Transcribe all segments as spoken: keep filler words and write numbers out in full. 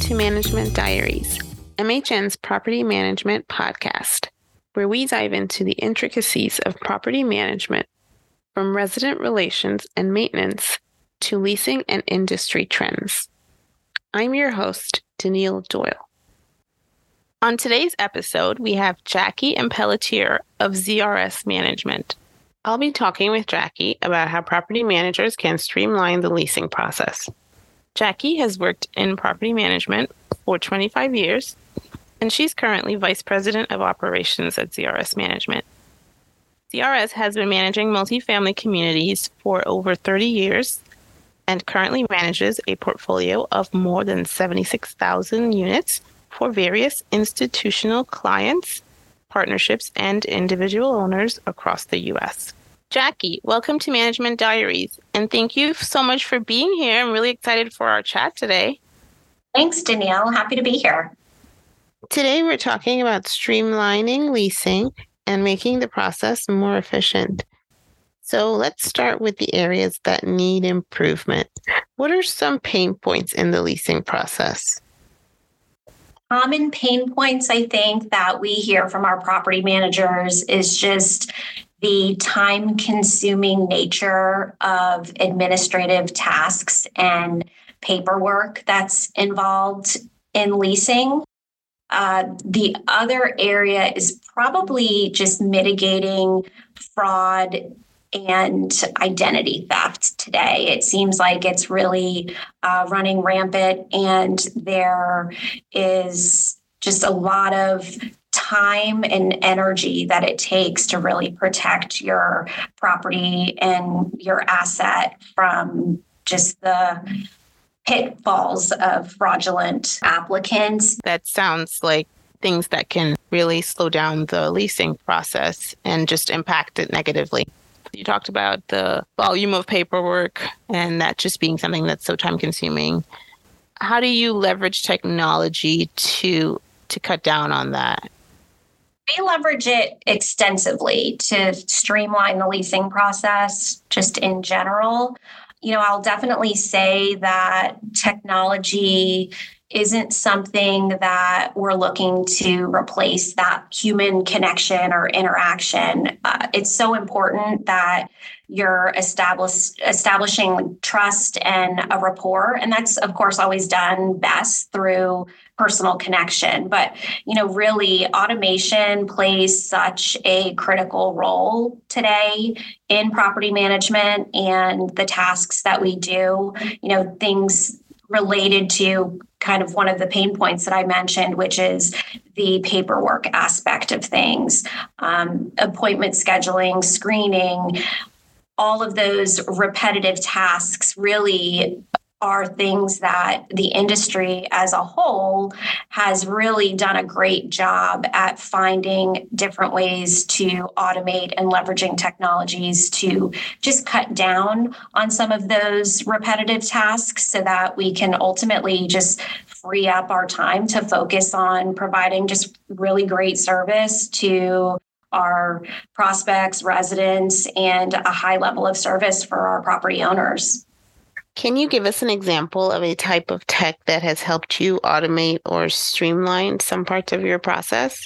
to Management Diaries, M H N's property management podcast, where we dive into the intricacies of property management, from resident relations and maintenance to leasing and industry trends. I'm your host, Danielle Doyle. On today's episode, we have Jackie Impelletier of Z R S Management. I'll be talking with Jackie about how property managers can streamline the leasing process. Jackie has worked in property management for twenty-five years, and she's currently Vice President of Operations at Z R S Management. Z R S has been managing multifamily communities for over thirty years and currently manages a portfolio of more than seventy-six thousand units for various institutional clients, partnerships, and individual owners across the U S. Jackie, welcome to Management Diaries, and thank you so much for being here. I'm really excited for our chat today. Thanks, Danielle. Happy to be here. Today, we're talking about streamlining leasing and making the process more efficient. So let's start with the areas that need improvement. What are some pain points in the leasing process? Common pain points, I think, that we hear from our property managers is just the time-consuming nature of administrative tasks and paperwork that's involved in leasing. Uh, the other area is probably just mitigating fraud and identity theft today. It seems like it's really uh, running rampant, and there is just a lot of time and energy that it takes to really protect your property and your asset from just the pitfalls of fraudulent applicants. That sounds like things that can really slow down the leasing process and just impact it negatively. You talked about the volume of paperwork and that just being something that's so time consuming. How do you leverage technology to to cut down on that? We leverage it extensively to streamline the leasing process just in general. You know, I'll definitely say that technology isn't something that we're looking to replace that human connection or interaction. Uh, it's so important that you're establish, establishing trust and a rapport. And that's, of course, always done best through personal connection. But, you know, really, automation plays such a critical role today in property management and the tasks that we do, you know, things related to kind of one of the pain points that I mentioned, which is the paperwork aspect of things, um, appointment scheduling, screening, all of those repetitive tasks really are things that the industry as a whole has really done a great job at finding different ways to automate and leveraging technologies to just cut down on some of those repetitive tasks so that we can ultimately just free up our time to focus on providing just really great service to our prospects, residents, and a high level of service for our property owners. Can you give us an example of a type of tech that has helped you automate or streamline some parts of your process?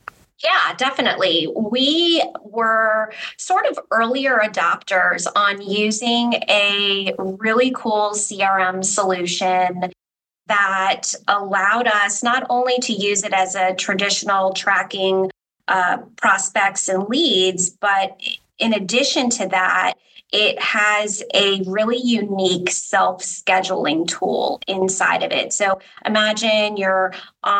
Yeah, definitely. We were sort of earlier adopters on using a really cool C R M solution that allowed us not only to use it as a traditional tracking uh, prospects and leads, but in addition to that, it has a really unique self-scheduling tool inside of it. So imagine you're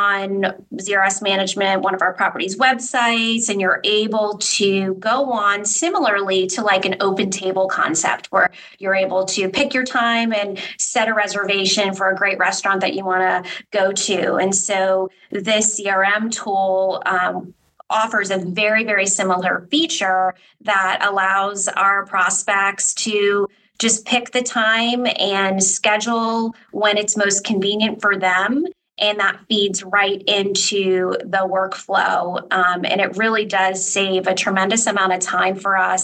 on Z R S Management, one of our properties websites, and you're able to go on similarly to like an open table concept where you're able to pick your time and set a reservation for a great restaurant that you want to go to. And so this C R M tool um, offers a very, very similar feature that allows our prospects to just pick the time and schedule when it's most convenient for them. And that feeds right into the workflow. Um, and it really does save a tremendous amount of time for us.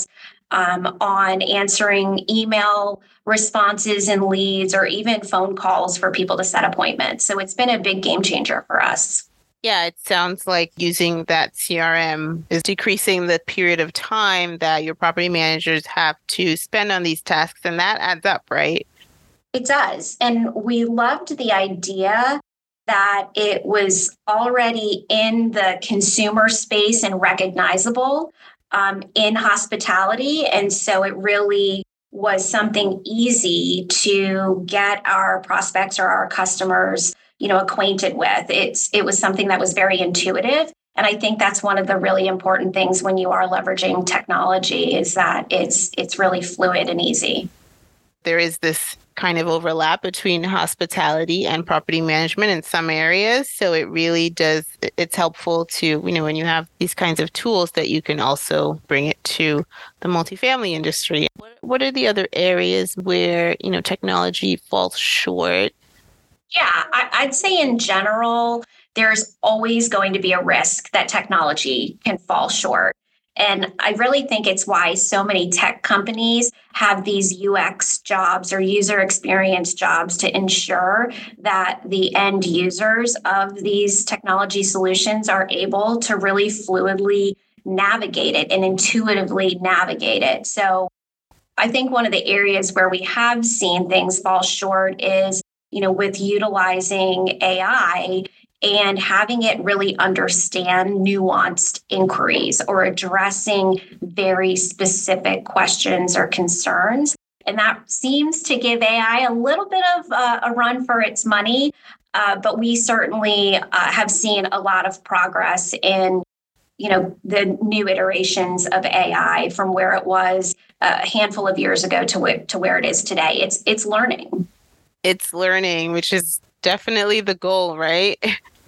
um, on answering email responses and leads, or even phone calls for people to set appointments. So it's been a big game changer for us. Yeah, it sounds like using that C R M is decreasing the period of time that your property managers have to spend on these tasks, and that adds up, right? It does. And we loved the idea that it was already in the consumer space and recognizable um, in hospitality. And so it really was something easy to get our prospects or our customers, you know, acquainted with. It's it was something that was very intuitive. And I think that's one of the really important things when you are leveraging technology, is that it's it's really fluid and easy. There is this kind of overlap between hospitality and property management in some areas. So it really does, it's helpful to, you know, when you have these kinds of tools, that you can also bring it to the multifamily industry. What, what are the other areas where, you know, technology falls short? Yeah, I, I'd say in general, there's always going to be a risk that technology can fall short. And I really think it's why so many tech companies have these U X jobs or user experience jobs, to ensure that the end users of these technology solutions are able to really fluidly navigate it and intuitively navigate it. So I think one of the areas where we have seen things fall short is, you know, with utilizing A I and having it really understand nuanced inquiries or addressing very specific questions or concerns. And that seems to give A I a little bit of uh, a run for its money. Uh, but we certainly uh, have seen a lot of progress in, you know, the new iterations of A I from where it was a handful of years ago to, wh- to where it is today. It's it's learning. It's learning, which is definitely the goal, right?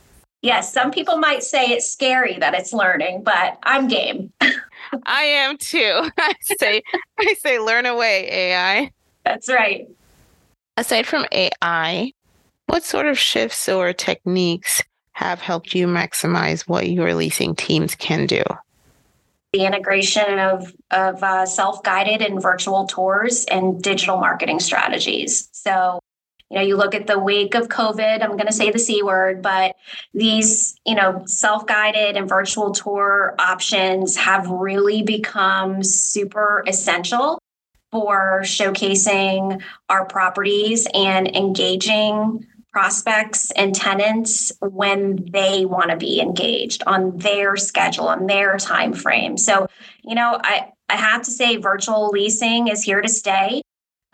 Yes, some people might say it's scary that it's learning, but I'm game. I am too. I say, I say, learn away, A I. That's right. Aside from A I, what sort of shifts or techniques have helped you maximize what your leasing teams can do? The integration of, of uh, self-guided and virtual tours and digital marketing strategies. So, you know, you look at the wake of COVID, I'm going to say the C word, but these, you know, self-guided and virtual tour options have really become super essential for showcasing our properties and engaging prospects and tenants when they want to be engaged on their schedule, on their time frame. So, you know, I, I have to say virtual leasing is here to stay.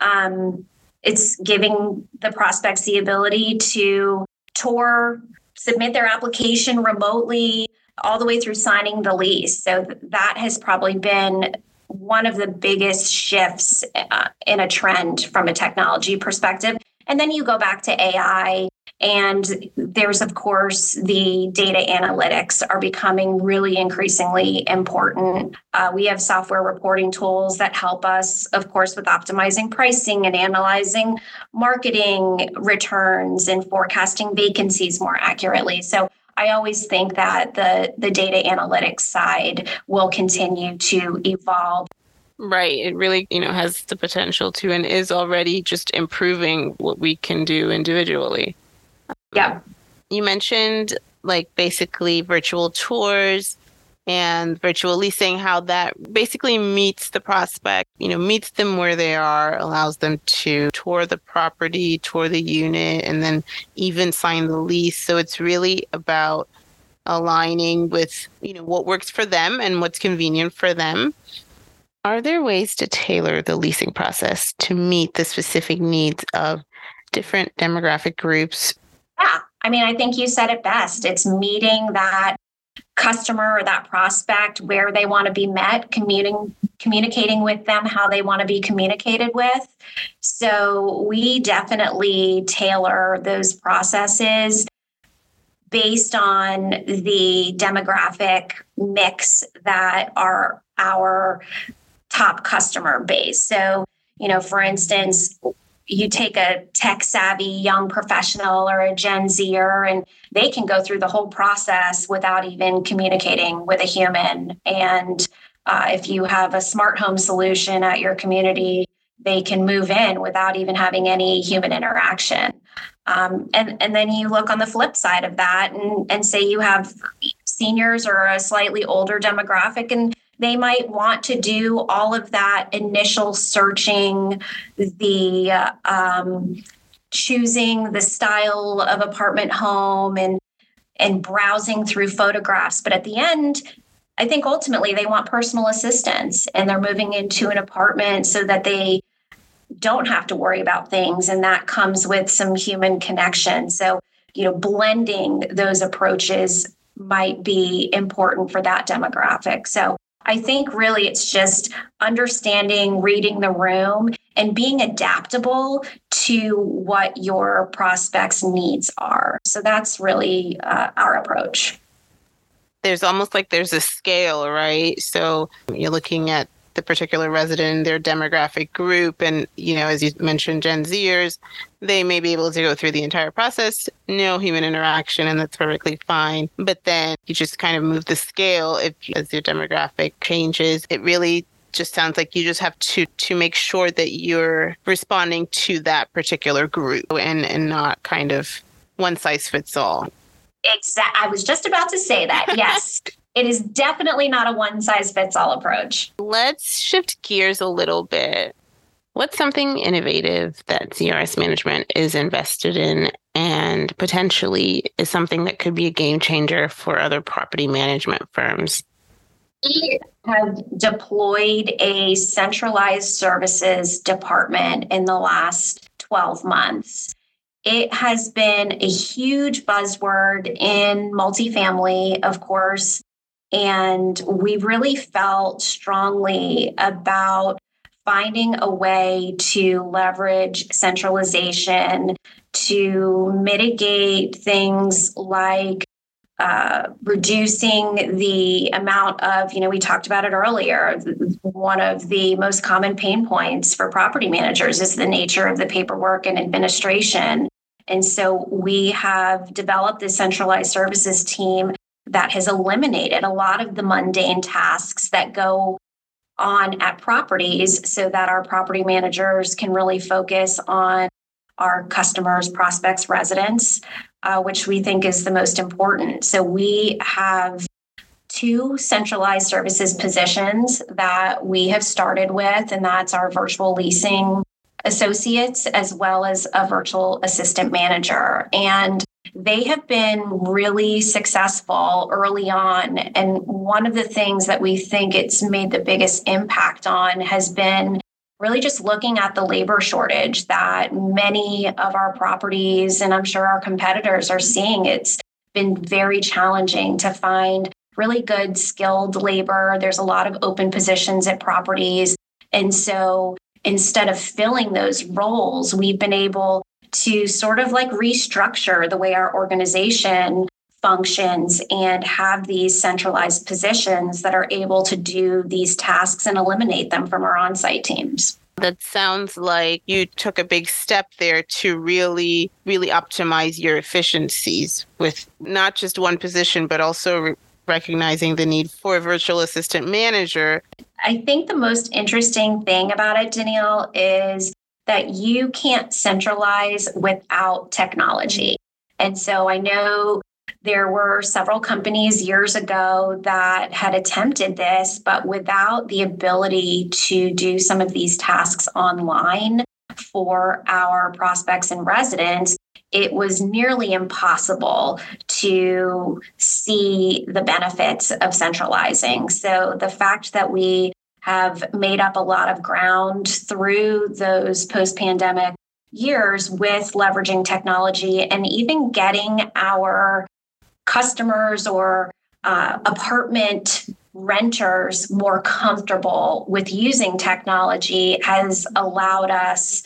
Um, it's giving the prospects the ability to tour, submit their application remotely, all the way through signing the lease. So that has probably been one of the biggest shifts uh, in a trend from a technology perspective. And then you go back to A I, and there's, of course, the data analytics are becoming really increasingly important. Uh, we have software reporting tools that help us, of course, with optimizing pricing and analyzing marketing returns and forecasting vacancies more accurately. So I always think that the, the data analytics side will continue to evolve. Right. It really, you know, has the potential to, and is already just improving what we can do individually. Yeah. You mentioned like basically virtual tours and virtual leasing, how that basically meets the prospect, you know, meets them where they are, allows them to tour the property, tour the unit, and then even sign the lease. So it's really about aligning with, you know, what works for them and what's convenient for them. Are there ways to tailor the leasing process to meet the specific needs of different demographic groups? Yeah. I mean, I think you said it best. It's meeting that customer or that prospect where they want to be met, communing, communicating with them how they want to be communicated with. So we definitely tailor those processes based on the demographic mix that are our top customer base. So, you know, for instance, you take a tech savvy young professional or a Gen Zer, and they can go through the whole process without even communicating with a human. And Uh, if you have a smart home solution at your community, they can move in without even having any human interaction. Um, and, and then you look on the flip side of that and, and say you have seniors or a slightly older demographic, and they might want to do all of that initial searching, the uh, um, choosing the style of apartment home and and browsing through photographs. But at the end, I think ultimately they want personal assistance, and they're moving into an apartment so that they don't have to worry about things. And that comes with some human connection. So, you know, blending those approaches might be important for that demographic. So I think really it's just understanding, reading the room, and being adaptable to what your prospects' needs are. So that's really uh, our approach. There's almost like there's a scale, right? So you're looking at the particular resident, their demographic group, and, you know, as you mentioned, Gen Zers, they may be able to go through the entire process, no human interaction, and that's perfectly fine. But then you just kind of move the scale if as your demographic changes. It really just sounds like you just have to to make sure that you're responding to that particular group and, and not kind of one size fits all. Exactly. I was just about to say that. Yes. It is definitely not a one-size-fits-all approach. Let's shift gears a little bit. What's something innovative that C R S Management is invested in and potentially is something that could be a game changer for other property management firms? We have deployed a centralized services department in the last twelve months. It has been a huge buzzword in multifamily, of course. And we really felt strongly about finding a way to leverage centralization to mitigate things like uh, reducing the amount of, you know, we talked about it earlier. One of the most common pain points for property managers is the nature of the paperwork and administration. And so we have developed this centralized services team that has eliminated a lot of the mundane tasks that go on at properties so that our property managers can really focus on our customers, prospects, residents, uh, which we think is the most important. So we have two centralized services positions that we have started with, and that's our virtual leasing associates as well as a virtual assistant manager. And they have been really successful early on. And one of the things that we think it's made the biggest impact on has been really just looking at the labor shortage that many of our properties, and I'm sure our competitors, are seeing. It's been very challenging to find really good skilled labor. There's a lot of open positions at properties. And so instead of filling those roles, we've been able to sort of like restructure the way our organization functions and have these centralized positions that are able to do these tasks and eliminate them from our on-site teams. That sounds like you took a big step there to really, really optimize your efficiencies with not just one position, but also re- recognizing the need for a virtual assistant manager. I think the most interesting thing about it, Danielle, is that you can't centralize without technology. And so I know there were several companies years ago that had attempted this, but without the ability to do some of these tasks online for our prospects and residents, it was nearly impossible to see the benefits of centralizing. So the fact that we have made up a lot of ground through those post-pandemic years with leveraging technology and even getting our customers or uh, apartment renters more comfortable with using technology has allowed us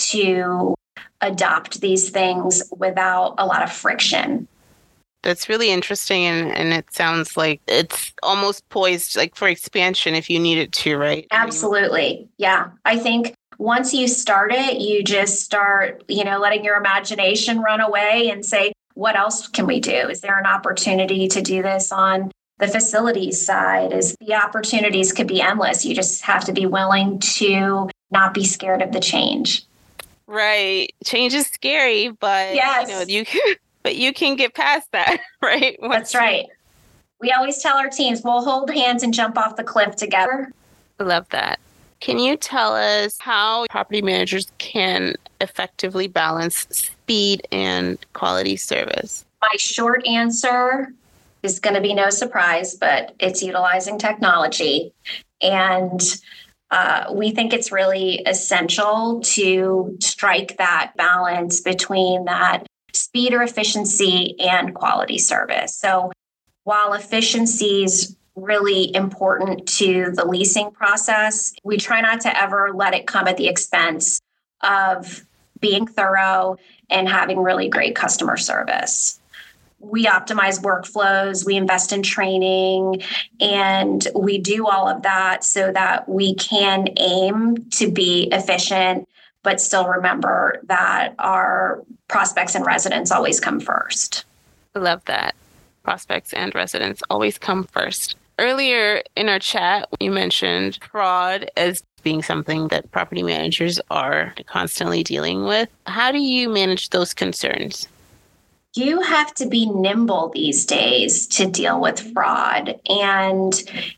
to adopt these things without a lot of friction. That's really interesting, and, and it sounds like it's almost poised like for expansion if you need it to, right? Absolutely. Yeah. I think once you start it, you just start, you know, letting your imagination run away and say, what else can we do? Is there an opportunity to do this on the facilities side is the opportunities could be endless. You just have to be willing to not be scared of the change. Right. Change is scary, but yes. you know, you can, but you can get past that, right? Once That's right. We always tell our teams, we'll hold hands and jump off the cliff together. I love that. Can you tell us how property managers can effectively balance speed and quality service? My short answer is going to be no surprise, but it's utilizing technology. And uh, we think it's really essential to strike that balance between that speed or efficiency and quality service. So while efficiency is really important to the leasing process, we try not to ever let it come at the expense of being thorough and having really great customer service. We optimize workflows, we invest in training, and we do all of that so that we can aim to be efficient, but still remember that our prospects and residents always come first. I love that. Prospects and residents always come first. Earlier in our chat, you mentioned fraud as being something that property managers are constantly dealing with. How do you manage those concerns? You have to be nimble these days to deal with fraud. And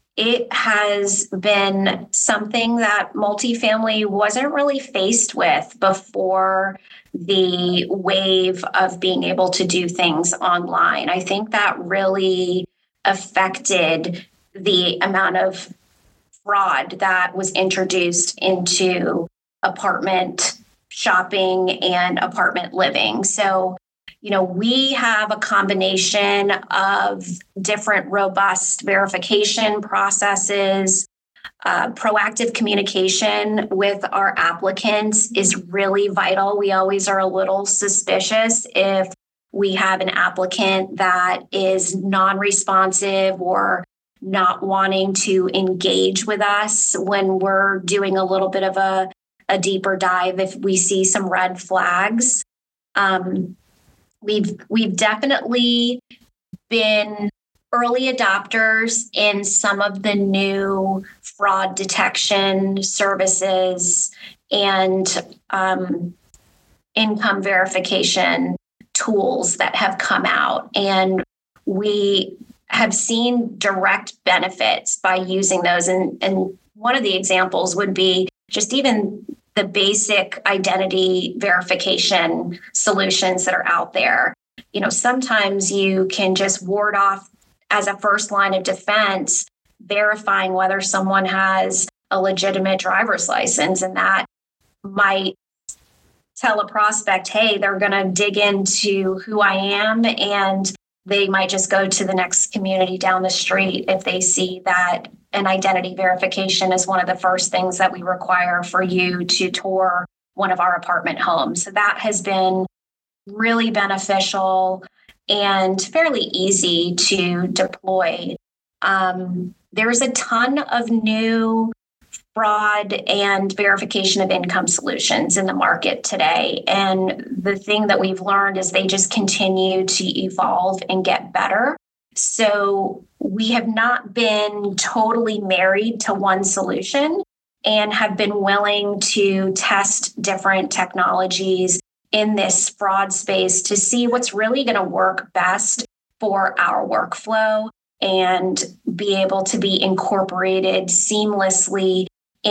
it has been something that multifamily wasn't really faced with before the wave of being able to do things online. I think that really affected the amount of fraud that was introduced into apartment shopping and apartment living. So, you know, we have a combination of different robust verification processes. Uh, proactive communication with our applicants is really vital. We always are a little suspicious if we have an applicant that is non-responsive or not wanting to engage with us when we're doing a little bit of a, a deeper dive if we see some red flags. Um, we've we've definitely been early adopters in some of the new fraud detection services and um, income verification tools that have come out. And we have seen direct benefits by using those. And, and one of the examples would be just even the basic identity verification solutions that are out there. You know, sometimes you can just ward off as a first line of defense, verifying whether someone has a legitimate driver's license, and that might tell a prospect, hey, they're going to dig into who I am, and they might just go to the next community down the street if they see that an identity verification is one of the first things that we require for you to tour one of our apartment homes. So that has been really beneficial and fairly easy to deploy. Um, there's a ton of new fraud and verification of income solutions in the market today. And the thing that we've learned is they just continue to evolve and get better. So we have not been totally married to one solution and have been willing to test different technologies in this fraud space to see what's really going to work best for our workflow and be able to be incorporated seamlessly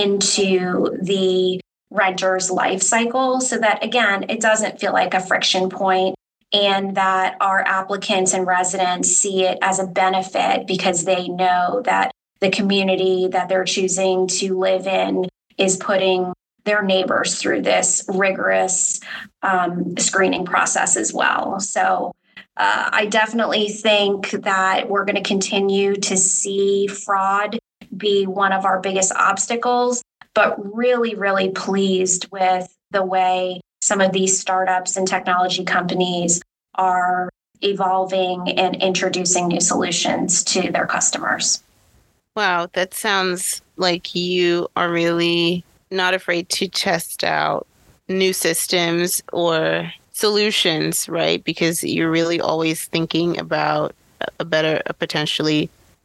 into the renter's life cycle so that, again, it doesn't feel like a friction point and that our applicants and residents see it as a benefit because they know that the community that they're choosing to live in is putting their neighbors through this rigorous um, screening process as well. So uh, I definitely think that we're going to continue to see fraud be one of our biggest obstacles, but really, really pleased with the way some of these startups and technology companies are evolving and introducing new solutions to their customers. Wow, that sounds like you are really not afraid to test out new systems or solutions, right? Because you're really always thinking about a better, a potentially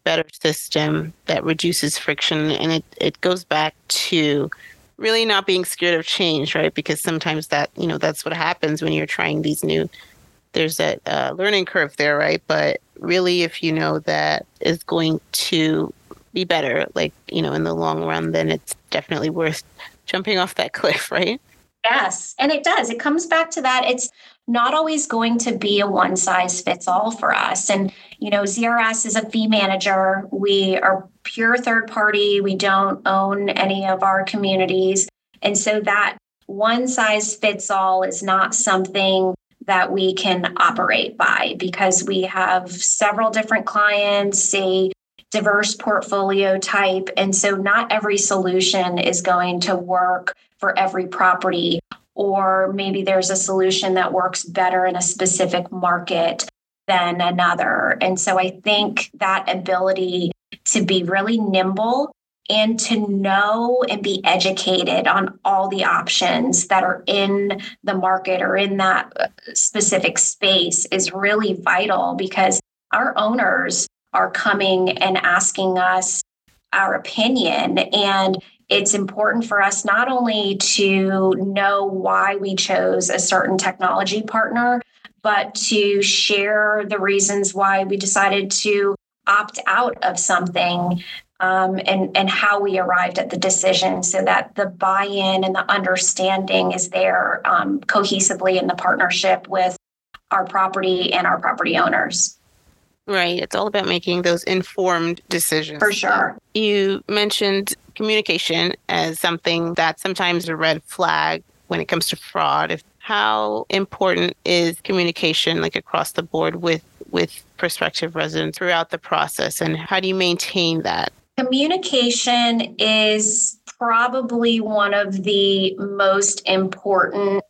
better system that reduces friction. And it, it goes back to really not being scared of change, right? Because sometimes that, you know, that's what happens when you're trying these new, there's that uh, learning curve there, right? But really, if you know that is going to be better, like, you know, in the long run, then it's definitely worth jumping off that cliff, right? Yes. And it does. It comes back to that. It's not always going to be a one size fits all for us. And, you know, Z R S is a fee manager. We are pure third party. We don't own any of our communities. And so that one size fits all is not something that we can operate by, because we have several different clients, a diverse portfolio type. And so not every solution is going to work for every property, or maybe there's a solution that works better in a specific market than another. And so I think that ability to be really nimble and to know and be educated on all the options that are in the market or in that specific space is really vital, because our owners are coming and asking us our opinion. And it's important for us not only to know why we chose a certain technology partner, but to share the reasons why we decided to opt out of something, um, and, and how we arrived at the decision, so that the buy-in and the understanding is there um, cohesively in the partnership with our property and our property owners. Right. It's all about making those informed decisions. For sure. You mentioned communication as something that's sometimes a red flag when it comes to fraud. If, how important is communication, like across the board with, with prospective residents throughout the process, and how do you maintain that? Communication is probably one of the most important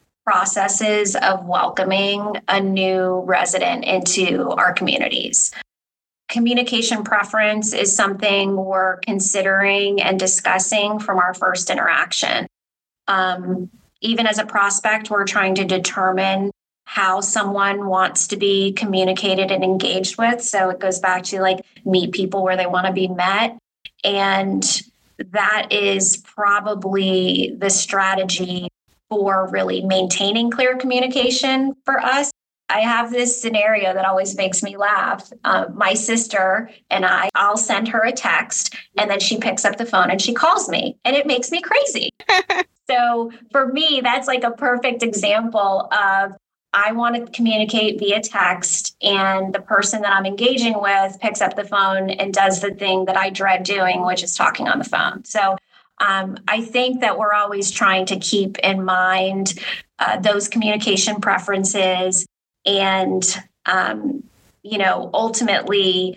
processes of welcoming a new resident into our communities. Communication preference is something we're considering and discussing from our first interaction. Um, even as a prospect, we're trying to determine how someone wants to be communicated and engaged with. So it goes back to like meet people where they want to be met. And that is probably the strategy for really maintaining clear communication for us. I have this scenario that always makes me laugh. Uh, my sister and I, I'll send her a text, and then she picks up the phone and she calls me, and it makes me crazy. So for me, that's like a perfect example of I want to communicate via text, and the person that I'm engaging with picks up the phone and does the thing that I dread doing, which is talking on the phone. So Um, I think that we're always trying to keep in mind uh, those communication preferences. And, um, you know, ultimately,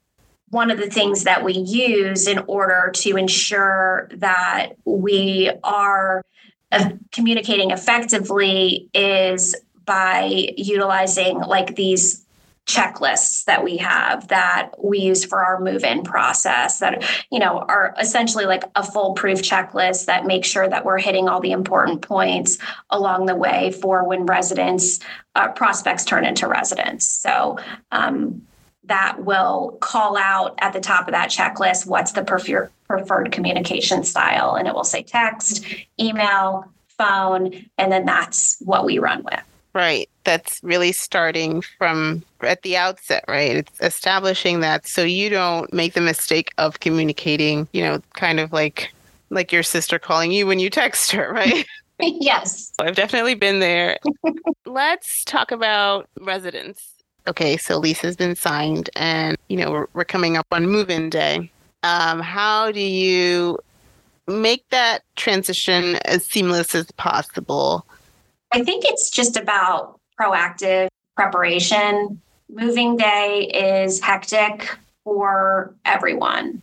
one of the things that we use in order to ensure that we are uh, communicating effectively is by utilizing like these checklists that we have that we use for our move-in process that, you know, are essentially like a foolproof checklist that makes sure that we're hitting all the important points along the way for when residents, uh, prospects turn into residents. So um, that will call out at the top of that checklist, what's the prefer- preferred communication style? And it will say text, email, phone, and then that's what we run with. Right. That's really starting from at the outset, right? It's establishing that so you don't make the mistake of communicating, you know, kind of like like your sister calling you when you text her, right? Yes. I've definitely been there. Let's talk about residents. Okay, so lease has been signed and, you know, we're, we're coming up on move-in day. Um, how do you make that transition as seamless as possible? I think it's just about proactive preparation. Moving day is hectic for everyone.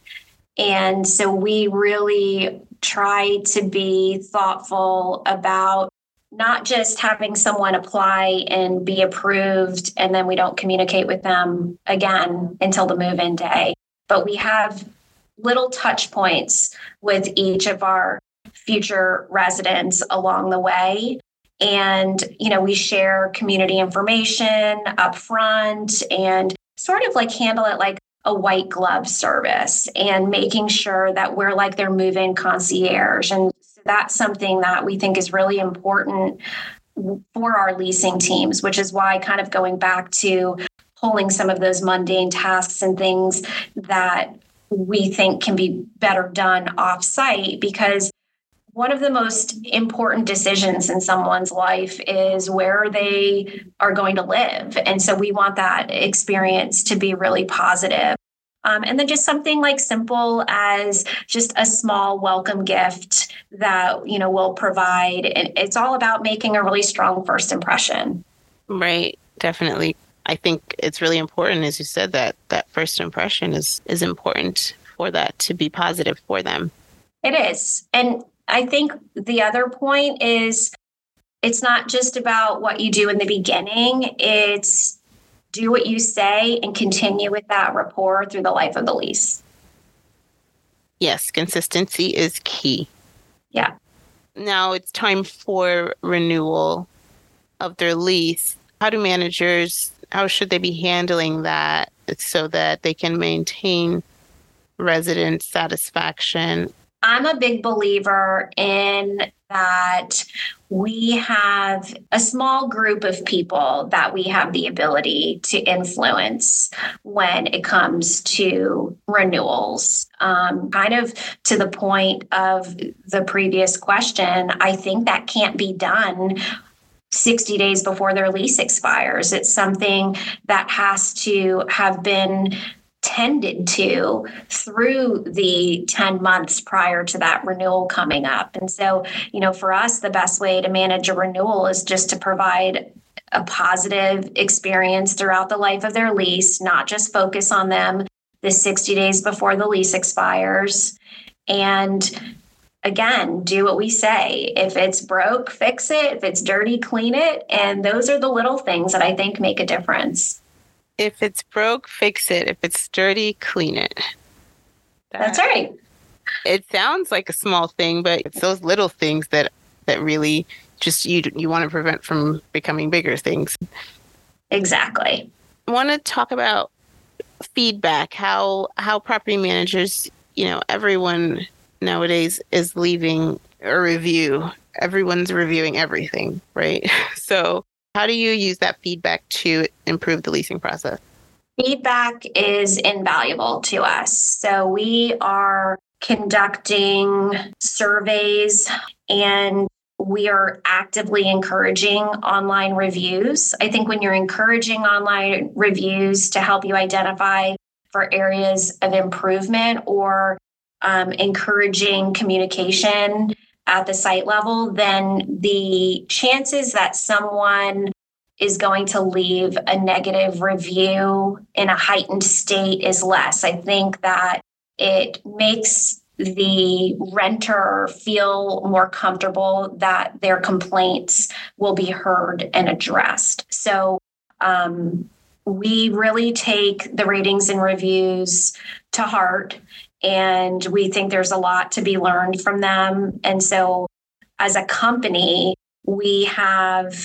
And so we really try to be thoughtful about not just having someone apply and be approved, and then we don't communicate with them again until the move-in day, but we have little touch points with each of our future residents along the way. And, you know, we share community information up front and sort of like handle it like a white glove service and making sure that we're like their move-in concierge. And that's something that we think is really important for our leasing teams, which is why kind of going back to pulling some of those mundane tasks and things that we think can be better done off-site, because one of the most important decisions in someone's life is where they are going to live. And so we want that experience to be really positive. Um, and then just something like simple as just a small welcome gift that, you know, we'll provide. And it's all about making a really strong first impression. Right. Definitely. I think it's really important, as you said, that that first impression is, is important for that to be positive for them. It is. And I think the other point is it's not just about what you do in the beginning. It's do what you say and continue with that rapport through the life of the lease. Yes, consistency is key. Yeah. Now it's time for renewal of their lease. How do managers, how should they be handling that so that they can maintain resident satisfaction? I'm a big believer in that we have a small group of people that we have the ability to influence when it comes to renewals. Um, kind of to the point of the previous question, I think that can't be done sixty days before their lease expires. It's something that has to have been tended to through the ten months prior to that renewal coming up. And so, you know, for us, the best way to manage a renewal is just to provide a positive experience throughout the life of their lease, not just focus on them the sixty days before the lease expires. And again, do what we say. If it's broke, fix it. If it's dirty, clean it. And those are the little things that I think make a difference. If it's broke, fix it. If it's dirty, clean it. That, That's right. It sounds like a small thing, but it's those little things that, that really just you you want to prevent from becoming bigger things. Exactly. I want to talk about feedback, how how property managers, you know, everyone nowadays is leaving a review. Everyone's reviewing everything, right? So how do you use that feedback to improve the leasing process? Feedback is invaluable to us. So we are conducting surveys and we are actively encouraging online reviews. I think when you're encouraging online reviews to help you identify for areas of improvement or um, encouraging communication at the site level, then the chances that someone is going to leave a negative review in a heightened state is less. I think that it makes the renter feel more comfortable that their complaints will be heard and addressed. So um, we really take the ratings and reviews to heart. And we think there's a lot to be learned from them. And so as a company, we have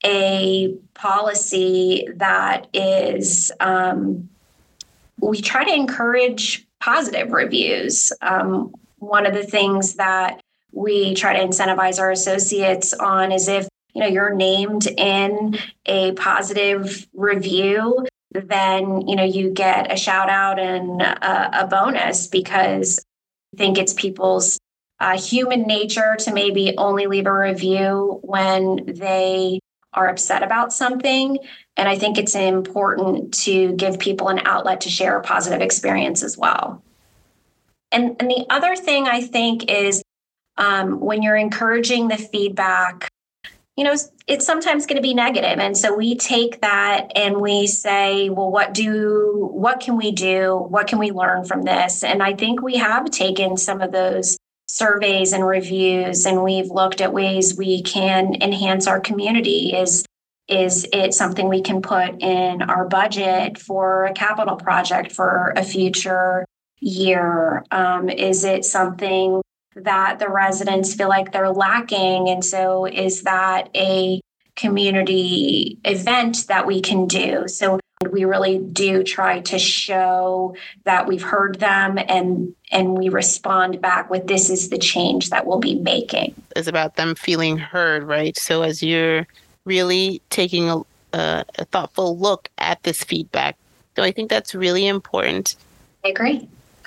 a policy that is, um, we try to encourage positive reviews. Um, one of the things that we try to incentivize our associates on is if, you know, you're named in a positive review, then, you know, you get a shout out and a, a bonus, because I think it's people's uh, human nature to maybe only leave a review when they are upset about something. And I think it's important to give people an outlet to share a positive experience as well. And, and the other thing I think is um, when you're encouraging the feedback, you know, it's sometimes going to be negative. And so we take that and we say, well, what do, what can we do? What can we learn from this? And I think we have taken some of those surveys and reviews, and we've looked at ways we can enhance our community. Is, is it something we can put in our budget for a capital project for a future year? Um, is it something that the residents feel like they're lacking? And so is that a community event that we can do? So We really do try to show that we've heard them and and we respond back with, this is the change that we'll be making. It's about them feeling heard, right? So as you're really taking a, a, a thoughtful look at this feedback. So I think that's really important. I agree.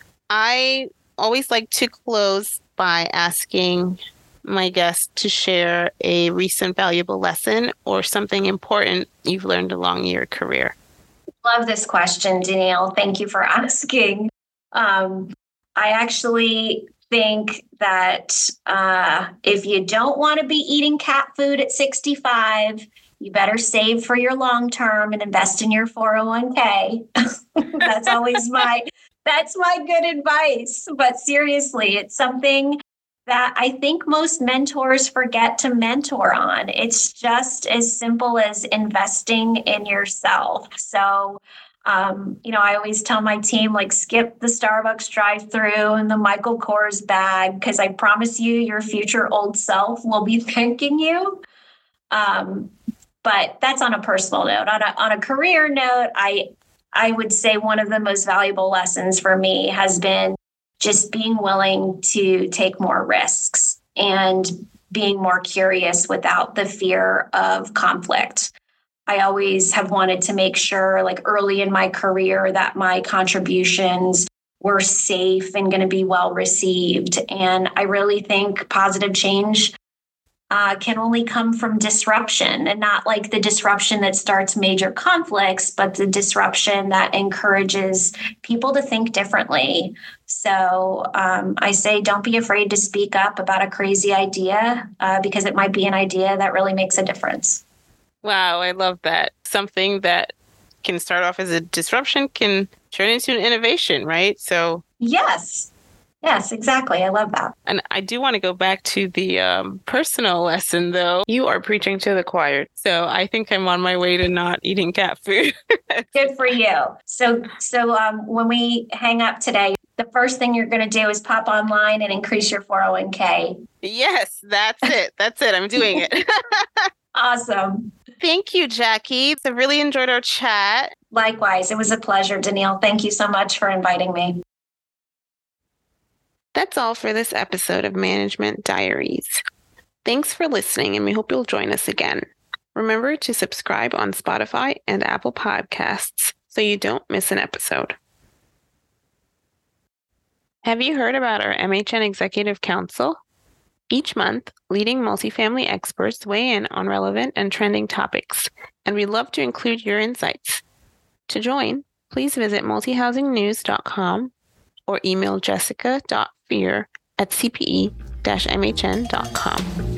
I always like to close by asking my guests to share a recent valuable lesson or something important you've learned along your career. Love this question, Danielle. Thank you for asking. Um, I actually think that uh, if you don't want to be eating cat food at sixty-five, you better save for your long term and invest in your four oh one k. That's always my, that's my good advice. But seriously, it's something that I think most mentors forget to mentor on. It's just as simple as investing in yourself. So, um, you know, I always tell my team, like, skip the Starbucks drive-through and the Michael Kors bag, because I promise you, your future old self will be thanking you. Um, but that's on a personal note. On a, on a career note, I I would say one of the most valuable lessons for me has been just being willing to take more risks and being more curious without the fear of conflict. I always have wanted to make sure, like early in my career, that my contributions were safe and going to be well received. And I really think positive change uh, can only come from disruption, and not like the disruption that starts major conflicts, but the disruption that encourages people to think differently. So um, I say, don't be afraid to speak up about a crazy idea uh, because it might be an idea that really makes a difference. Wow, I love that. Something that can start off as a disruption can turn into an innovation, right? So yes. Yes, exactly. I love that. And I do want to go back to the um, personal lesson, though. You are preaching to the choir. So I think I'm on my way to not eating cat food. Good for you. So so um, when we hang up today, the first thing you're going to do is pop online and increase your four oh one k. Yes, that's it. That's it. I'm doing it. Awesome. Thank you, Jackie. I really enjoyed our chat. Likewise. It was a pleasure, Danielle. Thank you so much for inviting me. That's all for this episode of Management Diaries. Thanks for listening, and we hope you'll join us again. Remember to subscribe on Spotify and Apple Podcasts so you don't miss an episode. Have you heard about our M H N Executive Council? Each month, leading multifamily experts weigh in on relevant and trending topics, and we'd love to include your insights. To join, please visit multihousing news dot com or email jessica dot fear at c p e dash m h n dot com.